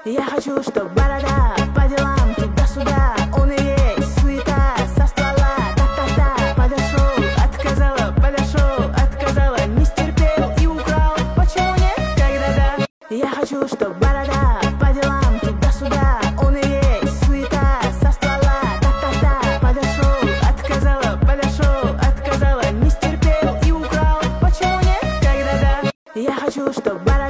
Я хочу, чтоб борода по делам туда-сюда. Он и есть суета со ствола. Та-та-та, подошел, отказала. Не стерпел и украл. Почему нет, когда да? Я хочу, чтоб борода по делам туда-сюда. Он и есть суета со ствола. Та-та-та, подошел, отказала. Не стерпел и украл. Почему нет, когда да? Я хочу, чтоб борода